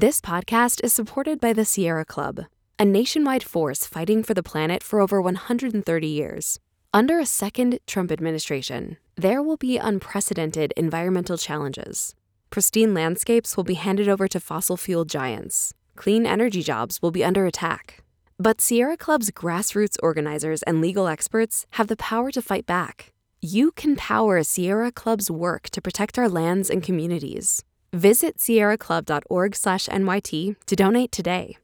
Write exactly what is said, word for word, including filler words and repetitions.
This podcast is supported by the Sierra Club, a nationwide force fighting for the planet for over one hundred thirty years. Under a second Trump administration, there will be unprecedented environmental challenges. Pristine landscapes will be handed over to fossil fuel giants. Clean energy jobs will be under attack. But Sierra Club's grassroots organizers and legal experts have the power to fight back. You can power Sierra Club's work to protect our lands and communities. Visit sierra club dot org slash N Y T to donate today.